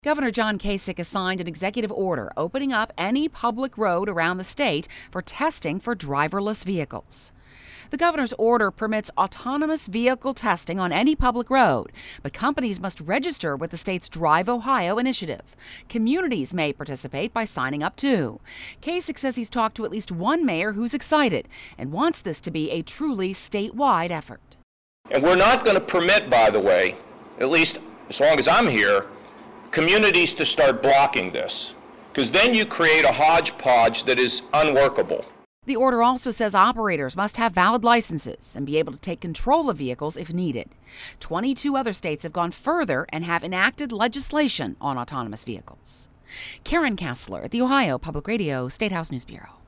Governor John Kasich has signed an executive order opening up any public road around the state for testing for driverless vehicles. The governor's order permits autonomous vehicle testing on any public road, but companies must register with the state's Drive Ohio initiative. Communities may participate by signing up too. Kasich says he's talked to at least one mayor who's excited and wants this to be a truly statewide effort. And we're not going to permit, by the way, at least as long as I'm here, communities to start blocking this, because then you create a hodgepodge that is unworkable. The order also says operators must have valid licenses and be able to take control of vehicles if needed. 22 other states have gone further and have enacted legislation on autonomous vehicles. Karen Kassler at the Ohio Public Radio State House News Bureau.